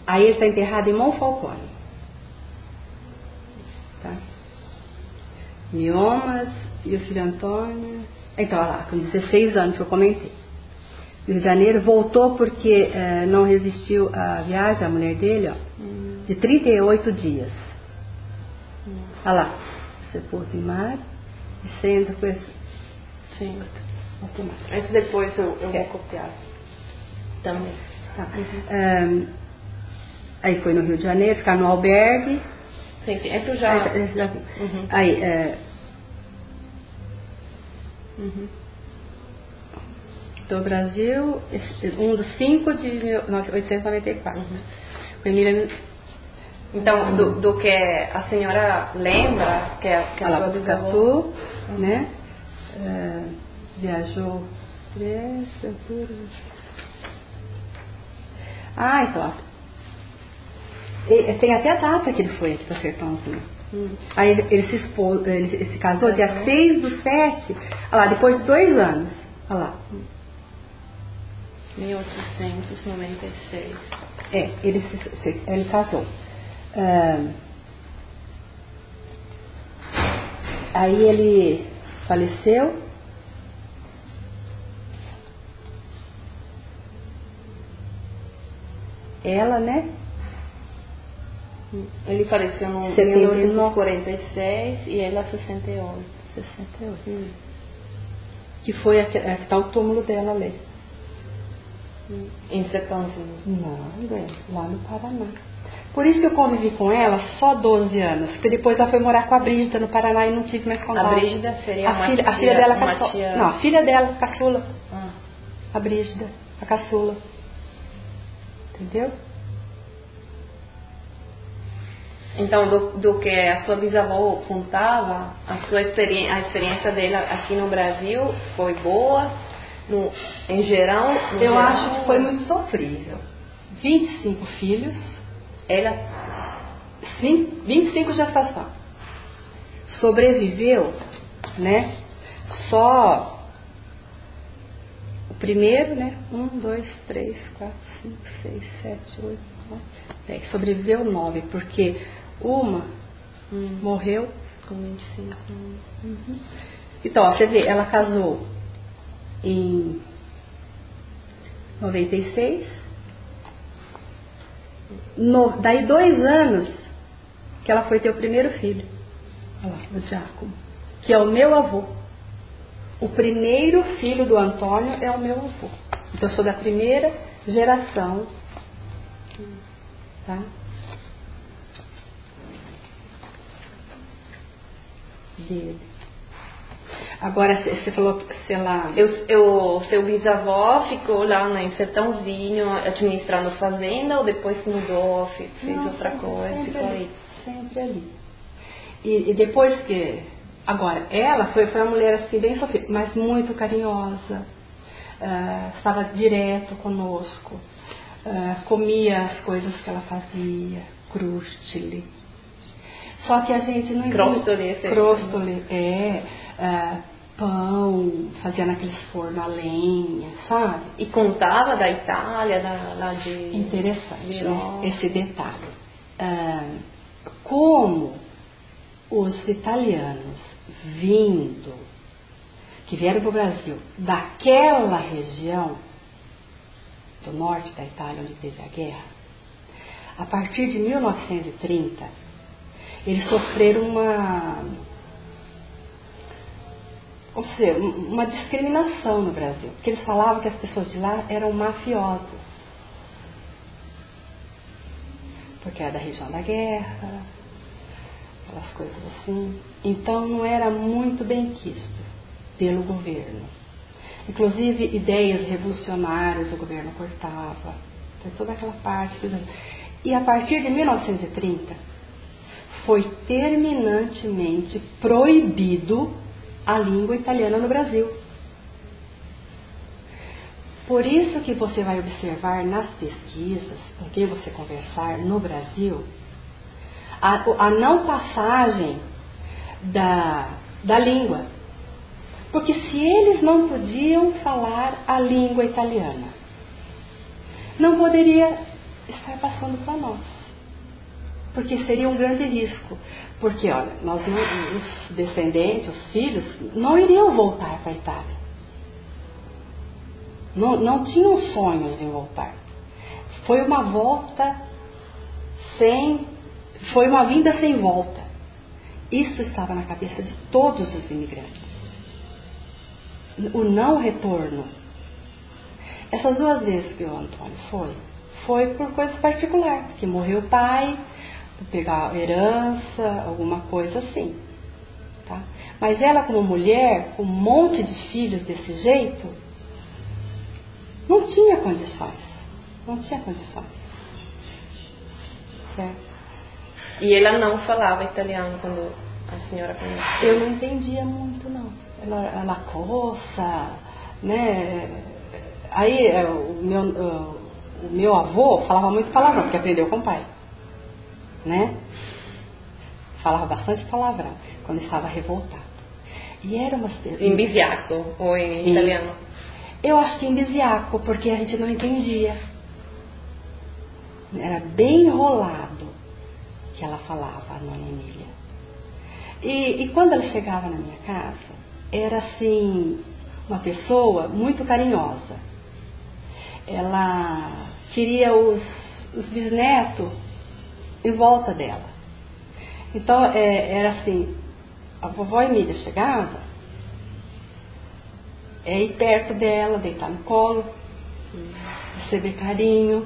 Aí ele está enterrado em Monfalcone. Tá? Miomas e o filho Antônio. Então, olha lá, com 16 anos que eu comentei. No Rio de Janeiro, voltou porque não resistiu à viagem, a mulher dele, ó, de 38 dias. Olha lá, sepulto em mar, e senta com esse. Sim. Esse depois eu vou copiar também. Tá. Aí foi no Rio de Janeiro, ficar no albergue. Sim. Esse eu já. Aí, do Brasil, um dos 5 de 1894. Foi então, do que a senhora lembra, que a sua bisavó, né? Viajou 3, então, tem até a data que ele foi aqui para Sertãozinho. Aí ele se casou dia 6/7, olha lá, depois de 2 anos. Olha lá. 1896. Ele casou. Aí ele faleceu. Ela, né? Ele faleceu em 1946 e ela 68. Que foi que está o túmulo dela ali. Em Sertãozinho? Não, lá no Paraná. Por isso que eu convivi com ela só 12 anos, porque depois ela foi morar com a Brígida no Paraná e não tive mais contato. A Brígida seria a filha dela, Não, a filha dela, caçula. A Brígida, a caçula. Entendeu? Então, do que a sua bisavó contava, a experiência dele aqui no Brasil foi boa? Em geral? Eu acho que foi muito sofrível. 25 filhos. Ela, 25 gestação. Sobreviveu, né? Só o primeiro, né? 1, 2, 3, 4, 5, 6, 7, 8, 9, 10. Sobreviveu 9, porque uma morreu com 25 anos. Então, ó, você vê, ela casou em 96. Daí 2 anos que ela foi ter o primeiro filho. Olha lá, o Giacomo, que é o meu avô. O primeiro filho do Antônio é o meu avô. Então eu sou da primeira geração. Tá? Dele. Agora, você falou que, sei lá... Seu bisavó ficou lá em Sertãozinho administrando fazenda ou depois mudou, fez outra coisa? Ficou aí? Sempre ali. E depois que... Agora, ela foi uma mulher assim, bem sofrida, mas muito carinhosa. Estava direto conosco. Comia as coisas que ela fazia. Crustile. Só que a gente não... Crostole, pão, fazia naqueles fornos a lenha, sabe? E contava da Itália, lá de... Interessante, né? Esse detalhe. Como os italianos que vieram para o Brasil, daquela região do norte da Itália, onde teve a guerra, a partir de 1930, eles sofreram uma discriminação no Brasil, porque eles falavam que as pessoas de lá eram mafiosas, porque era da região da guerra, aquelas coisas assim. Então não era muito bem quisto pelo governo. Inclusive ideias revolucionárias o governo cortava, foi toda aquela parte. E a partir de 1930 foi terminantemente proibido a língua italiana no Brasil. Por isso que você vai observar nas pesquisas, com quem você conversar no Brasil, a não passagem da língua. Porque se eles não podiam falar a língua italiana, não poderia estar passando para nós. Porque seria um grande risco. Porque, olha, os descendentes, os filhos, não iriam voltar para a Itália. Não tinham sonhos em voltar. Foi uma vinda sem volta. Isso estava na cabeça de todos os imigrantes. O não retorno. Essas 2 vezes que o Antônio foi por coisas particulares, que morreu o pai, pegar herança, alguma coisa assim. Tá? Mas ela, como mulher, com um monte de filhos desse jeito, não tinha condições. Certo? E ela não falava italiano quando a senhora conheceu? Eu não entendia muito, não. Ela coça, né? Aí o meu avô falava muito palavrão, porque aprendeu com o pai, né? Falava bastante palavrão quando estava revoltado. E era uma... Em bisiaco ou em italiano? Eu acho que em bisiaco, porque a gente não entendia. Era bem enrolado que ela falava, a Nona Emília. E quando ela chegava na minha casa, era assim, uma pessoa muito carinhosa. Ela queria os bisnetos em volta dela. Então era assim, a vovó Emília chegava, ir perto dela, deitar no colo, receber carinho.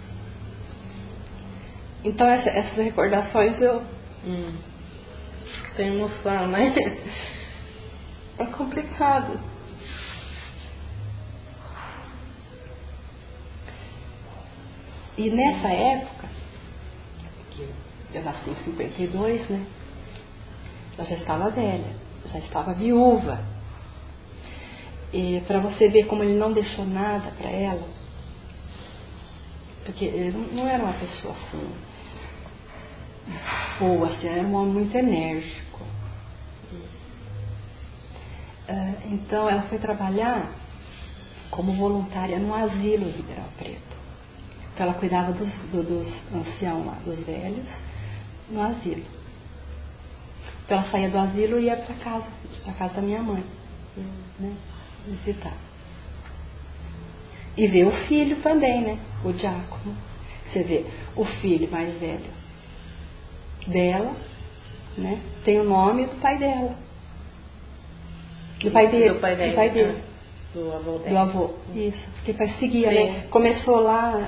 Então essas recordações eu... Tem emoção, né? É complicado. E nessa época, que eu nasci em 52, né? Eu já estava velha, já estava viúva. E para você ver como ele não deixou nada para ela, porque ele não era uma pessoa assim boa, assim, era um homem muito enérgico. Então ela foi trabalhar como voluntária no asilo em Ribeirão Preto. Então ela cuidava dos anciãos lá, dos velhos, no asilo. Então ela saía do asilo e ia para casa da minha mãe, né, visitar. E ver o filho também, né, o diácono. Você vê, o filho mais velho dela, né, tem o nome do pai dela. Do pai dele. Do avô dele. Do avô, isso. Porque perseguia, né? Começou lá.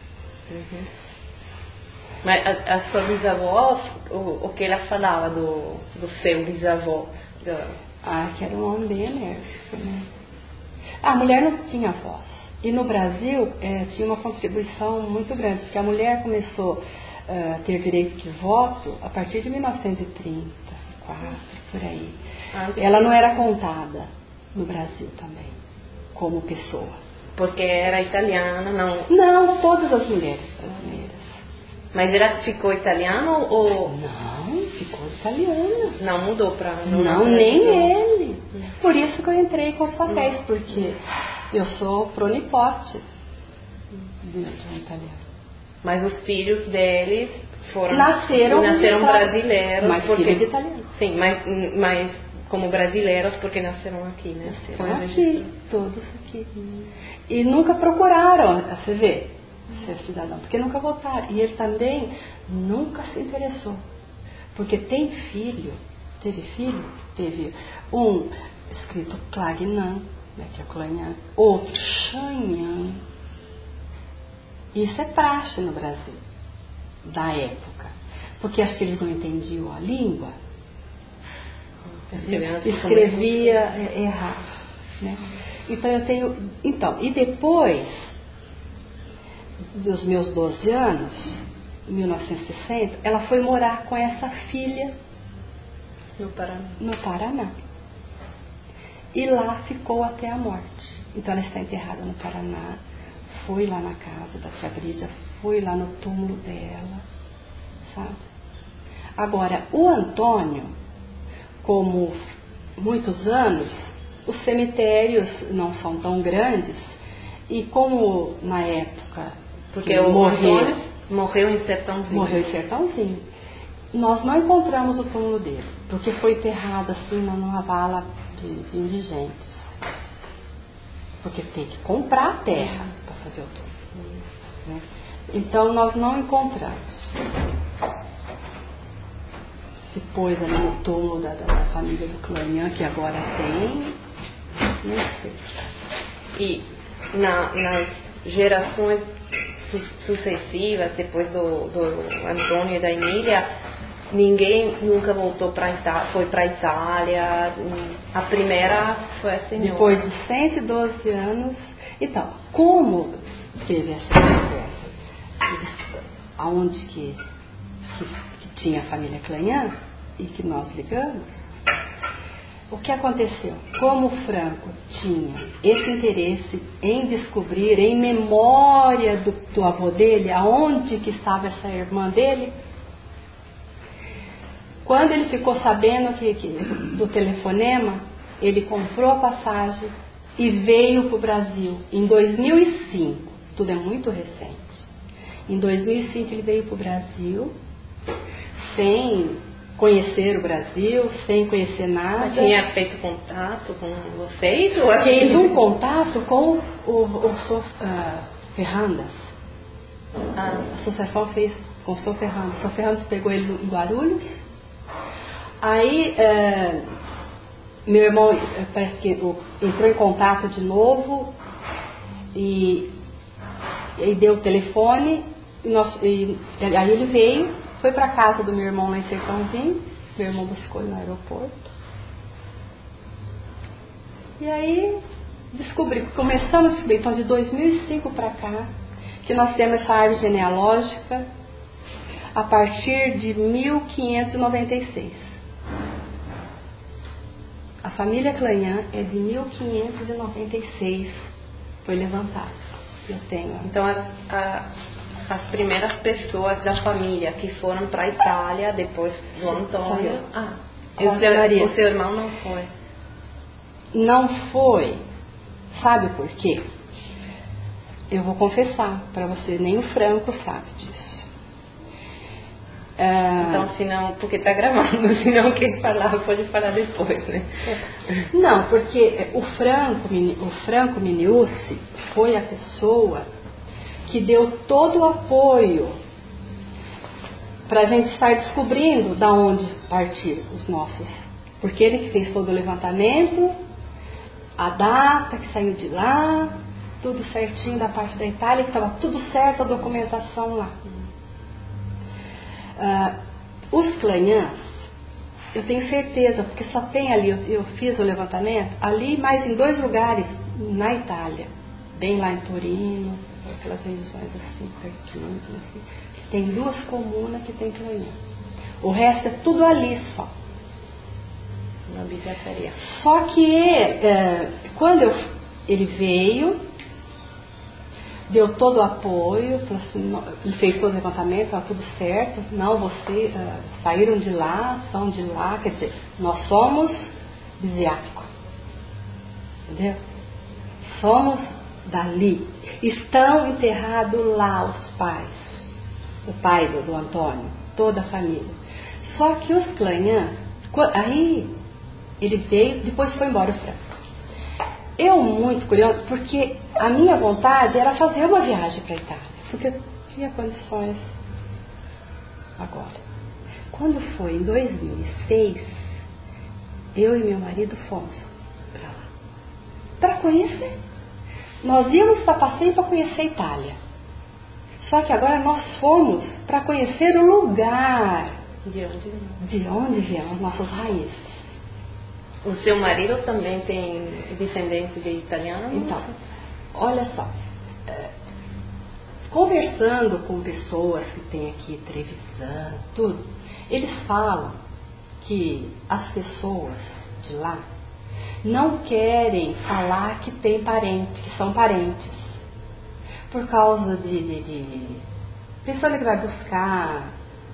Mas a sua bisavó, o que ela falava do seu bisavô? Que era um homem bem enérgico, né? A mulher não tinha voz. E no Brasil tinha uma contribuição muito grande, porque a mulher começou a ter direito de voto a partir de 1934, por aí. Ela não era contada no Brasil também, como pessoa. Porque era italiana, não? Não, todas as mulheres brasileiras. Mas ela ficou italiana ou... Não, ficou italiana. Não mudou para... Não, nem ele. Por isso que eu entrei com os papéis, porque eu sou pronipote de um italiano. Mas os filhos deles nasceram brasileiros. Mas porque de italiano. Sim, mas como brasileiros porque nasceram aqui, né? Nasceram aqui, todos aqui. E nunca procuraram, você vê, ser cidadão, porque nunca votaram. E ele também nunca se interessou. Porque teve um escrito Clagnan, né, que é Clanhan, outro Chanhan. Isso é praxe no Brasil, da época. Porque acho que eles não entendiam a língua. Escrevia errado, né? Então eu tenho... e depois dos meus 12 anos, em 1960, ela foi morar com essa filha no Paraná. E lá ficou até a morte. Então ela está enterrada no Paraná. Fui lá na casa da tia Brígida, fui lá no túmulo dela, sabe? Agora, o Antônio, como muitos anos, os cemitérios não são tão grandes, e como na época Porque o Antônio morreu em Sertãozinho. Morreu em Sertãozinho. Nós não encontramos o túmulo dele, porque foi enterrado assim numa vala de indigentes. Porque tem que comprar a terra para fazer o túmulo. Né? Então nós não encontramos. Se pôs ali no túmulo da família do Clarion, que agora tem, não sei. E nas gerações sucessivas, depois do Antônio e da Emília, ninguém nunca voltou foi para a Itália. A primeira foi a senhora. Depois de 112 anos. Então, como teve essa conversa? Aonde que tinha a família Clarion e que nós ligamos, o que aconteceu? Como o Franco tinha esse interesse em descobrir, em memória do avô dele, aonde que estava essa irmã dele, quando ele ficou sabendo do telefonema, ele comprou a passagem e veio para o Brasil em 2005. Tudo é muito recente. Em 2005 ele veio para o Brasil sem conhecer o Brasil, sem conhecer nada. Mas tinha feito contato com vocês? Ou fez um contato com o Ferrandas. A associação fez com o Sr. Ferrandas. O Sr. Ferrandas pegou ele em Guarulhos. Aí meu irmão parece que entrou em contato de novo e deu o telefone e aí ele veio. Foi para casa do meu irmão lá em Sertãozinho. Meu irmão buscou ele no aeroporto. E aí começamos a descobrir, então de 2005 para cá, que nós temos essa árvore genealógica a partir de 1596. A família Clarion é de 1596. Foi levantada. Eu tenho. Então as primeiras pessoas da família que foram para a Itália depois do Antônio. O seu irmão não foi? Não foi. Sabe por quê? Eu vou confessar para você, nem o Franco sabe disso. Então, senão, porque está gravando, se não quer falar, pode falar depois, né? Não, porque o Franco Miniucci foi a pessoa que deu todo o apoio para a gente estar descobrindo da onde partir os nossos. Porque ele que fez todo o levantamento, a data que saiu de lá, tudo certinho da parte da Itália, que estava tudo certo, a documentação lá. Os Clarions, eu tenho certeza, porque só tem ali, eu fiz o levantamento, ali mais em 2 lugares na Itália, bem lá em Torino, aquelas regiões assim, pertinho, assim, tem 2 comunas que tem Clarion. O resto é tudo ali só. Na biblioteca. Só que quando ele veio, deu todo o apoio, falou assim, ele fez todo o levantamento, estava tudo certo, não, vocês saíram de lá, são de lá, quer dizer, nós somos bisiáticos, entendeu? Somos dali, estão enterrados lá os pais, o pai do Antônio, toda a família. Só que os Clarion, aí ele veio, depois foi embora o Franco. Eu muito curiosa, porque a minha vontade era fazer uma viagem para a Itália, porque eu tinha condições agora. Quando foi em 2006, eu e meu marido fomos para lá, para conhecer. Nós íamos para passeio para conhecer a Itália. Só que agora nós fomos para conhecer o lugar de onde viemos nossas raízes. O seu marido também tem descendência de italiano? Então, olha só, conversando com pessoas que têm aqui Trevisan, tudo, eles falam que as pessoas de lá não querem falar que tem parente, que são parentes, por causa de pensando que vai buscar,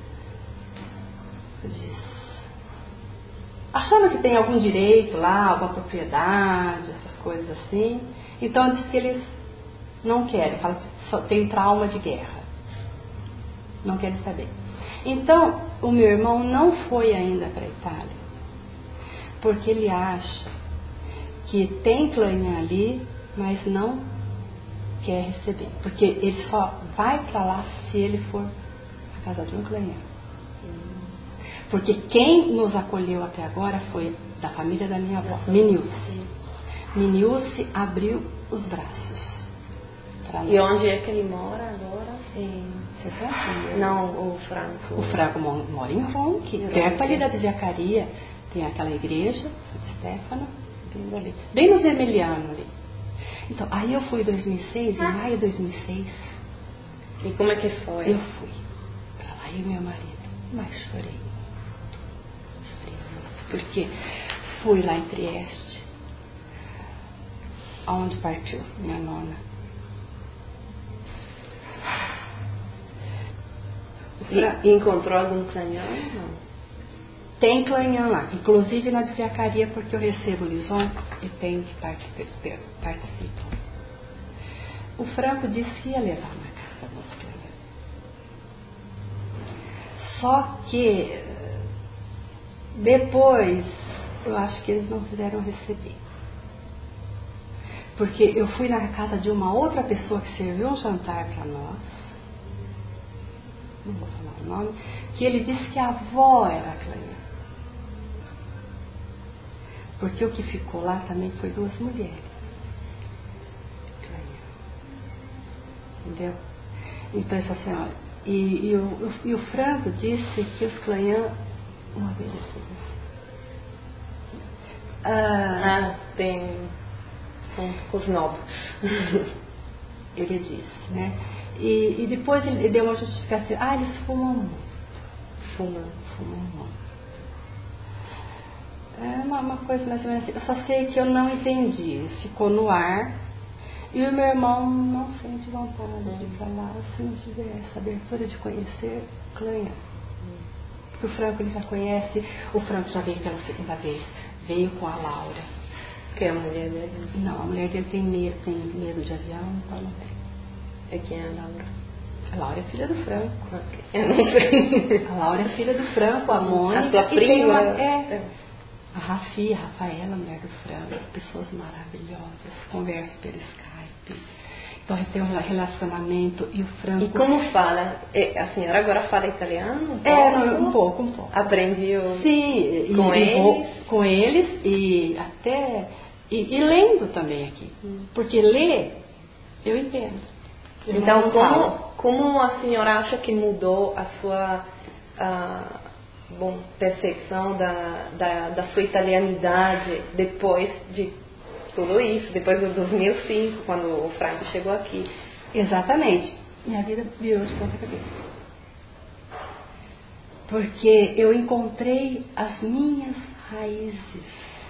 achando que tem algum direito lá, alguma propriedade, essas coisas assim. Então diz que eles Não querem, falam que só tem trauma de guerra. Não querem saber. Então, o meu irmão não foi ainda para a Itália, porque ele acha que tem clã ali, mas não quer receber. Porque ele só vai para lá se ele for à casa de um clã. Porque quem nos acolheu até agora foi da família da minha avó, Miniusse. Miniusse abriu os braços. E onde é que ele mora agora? Você sabe? Não, o Franco. O Franco mora em Ronque, perto ali da Viviacaria. Tem aquela igreja, Stefano, bem no Zemeliano ali. Então, aí eu fui em 2006, em maio de 2006. E como é que foi? Eu fui pra lá, eu e meu marido, mas chorei muito, porque fui lá em Trieste, aonde partiu minha nona. E encontrou algum clanhão? Não. Tem clanhão lá, inclusive na Viziacaria, porque eu recebo lison e tenho que participar. O Franco disse que ia levar na casa dos clanhão. Só que depois eu acho que eles não quiseram receber. Porque eu fui na casa de uma outra pessoa que serviu um jantar para nós, não vou falar o nome, que ele disse que a avó era clanhã. Porque o que ficou lá também foi 2 mulheres. Entendeu? Então, essa senhora. E o Franco disse que os clanhã. Uma vez tem os novos. Ele disse, né? E depois ele deu uma justificativa. Eles fumam muito. Fumam muito. É uma coisa mais ou menos assim. Eu só sei que eu não entendi. Ficou no ar. E o meu irmão não sente vontade de ir pra lá se não tiver essa abertura de conhecer clã. Porque o Franco ele já conhece. O Franco já veio pela segunda vez. Veio com a Laura. Que é a mulher dele? Não, a mulher dele tem medo de avião, então não vem. É quem é a Laura? A Laura é filha do Franco. Okay. Eu não sei. A Laura é filha do Franco, a Mônica. A sua prima? A Rafaela, mulher do Franco, pessoas maravilhosas, conversam pelo Skype. Então tem um relacionamento e o Franco. E como fala? A senhora agora fala italiano? Um pouco. Aprendeu? Sim, com eles e até. E lendo também aqui. Porque ler, eu entendo. Então, como a senhora acha que mudou a sua percepção da sua italianidade depois de tudo isso, depois de 2005, quando o Franco chegou aqui? Exatamente. Minha vida virou de ponta cabeça. Porque eu encontrei as minhas raízes.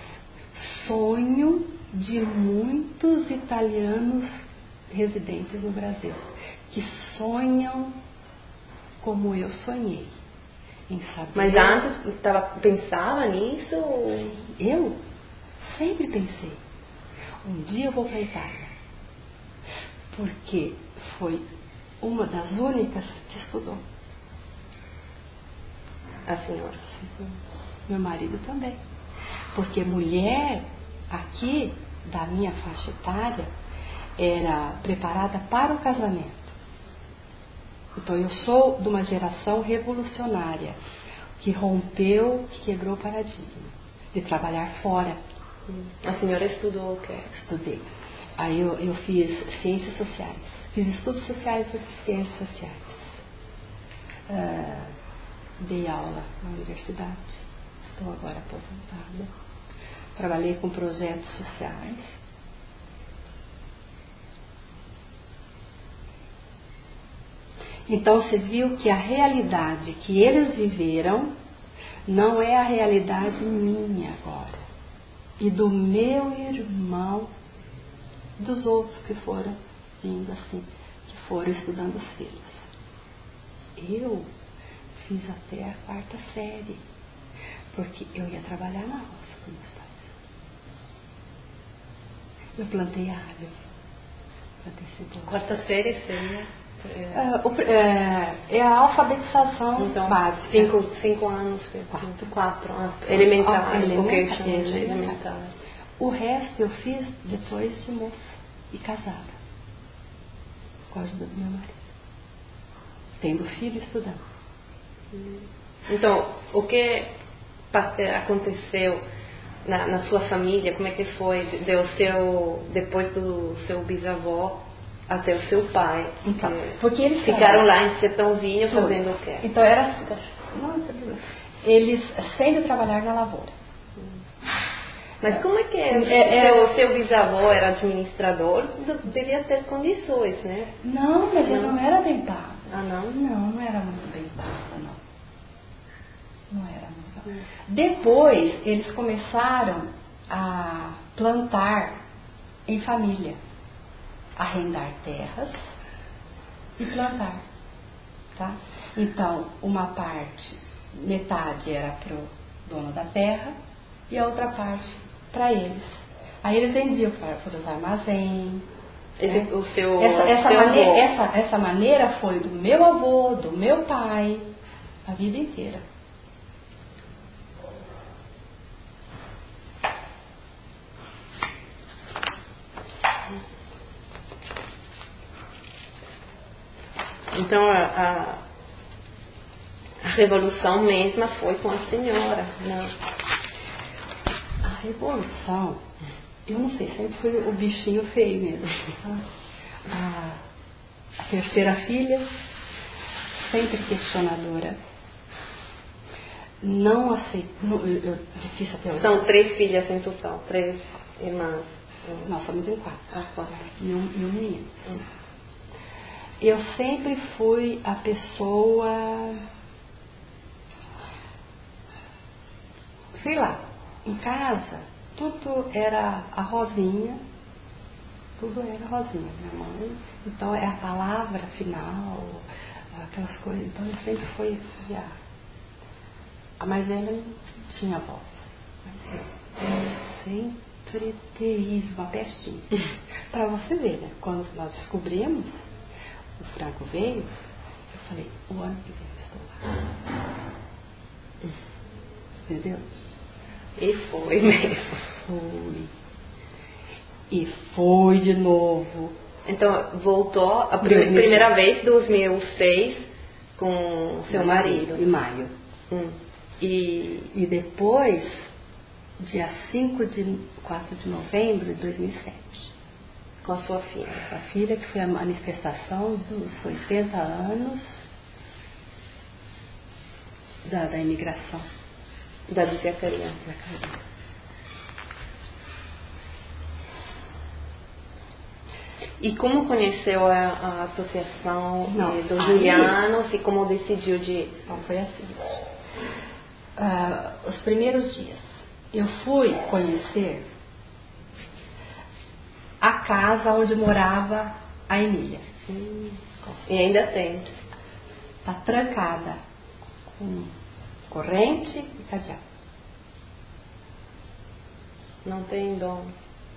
Sonho de muitos italianos residentes no Brasil, que sonham como eu sonhei, em saber. Mas antes pensava nisso? Eu sempre pensei, um dia eu vou para a Itália, porque foi uma das únicas que estudou. A senhora? Meu marido também, porque mulher aqui da minha faixa etária era preparada para o casamento. Então eu sou de uma geração revolucionária que rompeu, que quebrou o paradigma de trabalhar fora. A senhora estudou o quê? Estudei. Aí eu fiz ciências sociais, fiz estudos sociais e ciências sociais. Dei aula na universidade, estou agora aposentada. Trabalhei com projetos sociais. Então você viu que a realidade que eles viveram não é a realidade minha agora. E do meu irmão, dos outros que foram vindo assim, que foram estudando os filhos. Eu fiz até a 4ª série, porque eu ia trabalhar na roça com meus pais. Eu plantei árvore. Antecipou. Quarta série seria? É a alfabetização Então, básica. 5 anos. 4. Elementar. Elementar. O resto eu fiz depois de moça e casada. Com a ajuda do meu marido. Tendo filho e estudando. Então, o que aconteceu na sua família? Como é que foi depois do seu bisavô até o seu pai? Então, porque eles ficaram lá em Sertãozinho fazendo o quê? Então era... Eles sempre trabalharam na lavoura. Mas como é que seu bisavô era administrador? Devia ter condições, né? Não, mas ele não era bem pago. Ah, não? Não era muito bem pago, não. Não era muito. Depois, eles começaram a plantar em família. Arrendar terras e plantar. Tá? Então, uma parte, metade era para o dono da terra e a outra parte para eles. Aí eles vendiam para os armazéns. Né? Essa maneira foi do meu avô, do meu pai, a vida inteira. Então a revolução mesma foi com a senhora, não? A revolução, eu não sei, sempre foi o bichinho feio mesmo. A terceira filha, sempre questionadora. Não aceitou. Difícil até hoje. São 3 filhas em total, 3 irmãs. Nós somos em 4. 4. E um menino. Eu sempre fui a pessoa, sei lá, em casa, tudo era a Rosinha, minha mãe. Então é a palavra final, aquelas coisas. Então eu sempre fui a mais velha, não tinha voz. Mas eu sempre terrível, uma pestinha. Para você ver, né? Quando nós descobrimos, o Franco veio, eu falei, o ano que vem eu estou lá. Entendeu? E foi mesmo. Foi. E foi de novo. Então, voltou a primeira vez em 2006 com seu marido. Em maio. E depois, dia 4 de novembro de 2007. Com a sua filha. A filha, que foi a manifestação dos 80 anos da imigração. Da Bibliacaria. E como conheceu a associação dos Julianos e como decidiu de... Então foi assim. Os primeiros dias, eu fui conhecer a casa onde morava a Emília. E ainda tem. Está trancada com corrente e cadeado. Não tem dono.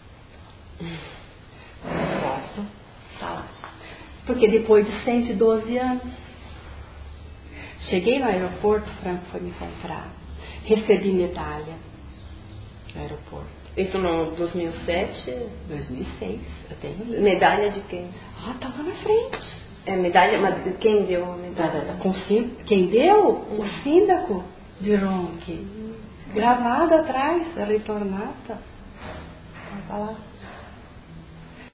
Foto, tá lá. Porque depois de 112 anos, cheguei no aeroporto, o Franco foi me encontrar. Recebi medalha no aeroporto. Isso no 2007? 2006, eu tenho. Medalha de quem? Tava na frente. É medalha, mas quem deu a medalha? Quem deu? O síndaco de Ronque. Gravado atrás, a Ritornata. Tá lá.